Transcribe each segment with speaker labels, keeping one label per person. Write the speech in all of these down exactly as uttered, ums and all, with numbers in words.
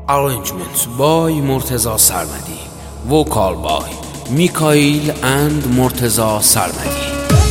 Speaker 1: Arrangement by Murtaza Sarmadi. Vocal by Mikhail and Murtaza Sarmadi.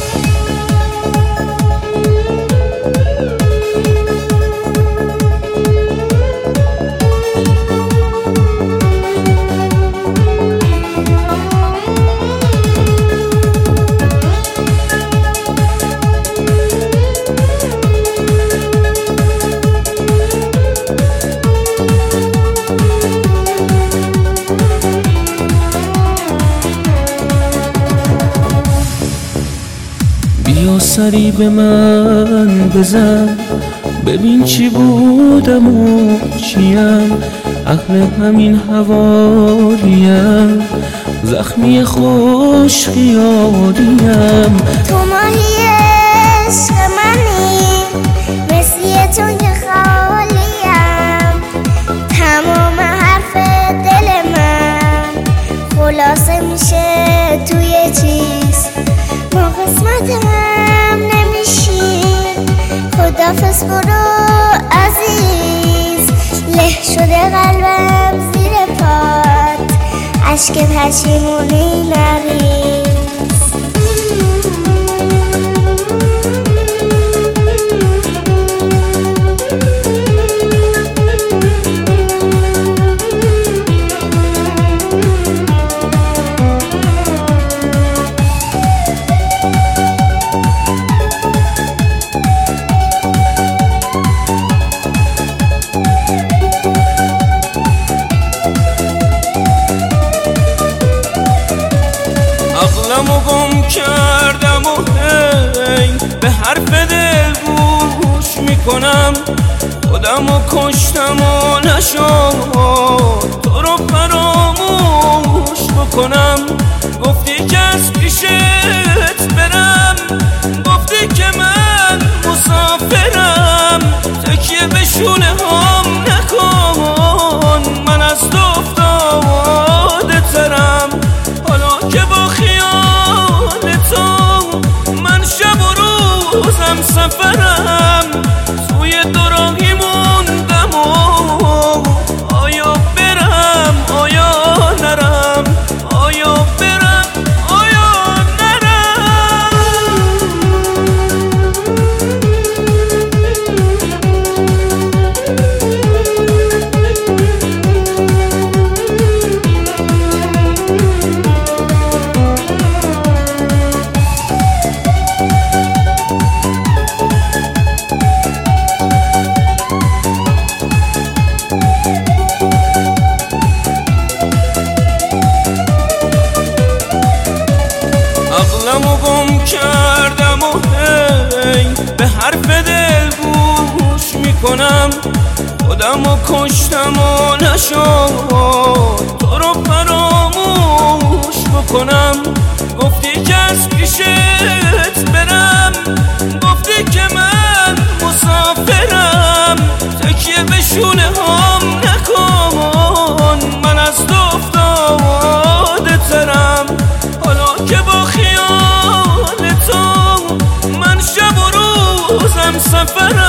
Speaker 2: بیا سری به من بزن، ببین چی بودم و چیم، اهل همین حوالیم، زخمی خوش خیالیم.
Speaker 3: تو ماهی عشق منی، مثل تو که خالیم، تمام حرف دل من خلاصه میشه توی چیز. ما قسمت هم نمیشیم، خدافظ برو عزیز. له شده قلبم زیر پات، عشق پشیمونی نریز.
Speaker 2: عقلمو گم کردم و هی به حرف دل گوش میکنم، خودمو کشتم و نشد تو رو فراموش بکنم. گفتی که از پیشت برم، گفتی که من مسافرم، تکیه به شونه هم نکن، من از تو افتاده ترم. حالا که با خیال تو من شب و روزم سفرم، توی دوراهی موندم و آیا برم آیا نرم، آیا برم آیا نرم. عقلمو گم کردم و هی به حرف دل گوش میکنم، خودمو کشتم و نشد تو رو فراموش بکنم. گفتی که از پیشت برم، گفتی که من مسافرم، تکیه به شونه هم نکن، من از تو افتاده ترم. حالا که با خیال تو من شب و روزم سفرم،